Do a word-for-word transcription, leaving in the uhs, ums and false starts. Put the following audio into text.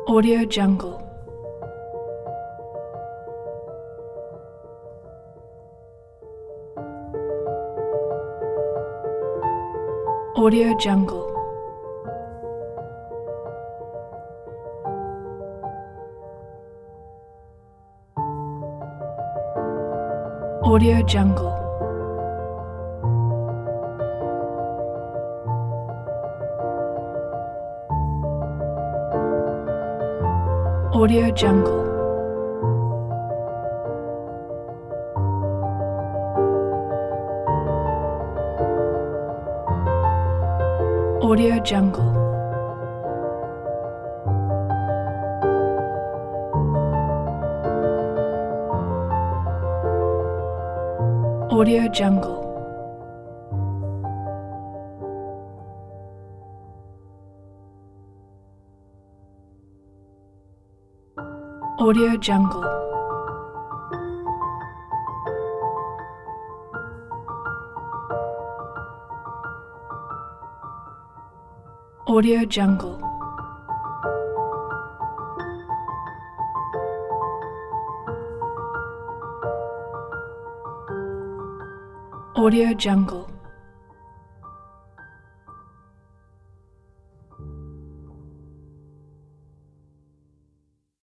Audio Jungle. Audio Jungle. Audio Jungle. Audio Jungle. Audio Jungle. Audio Jungle. Audio Jungle. Audio Jungle. Audio Jungle.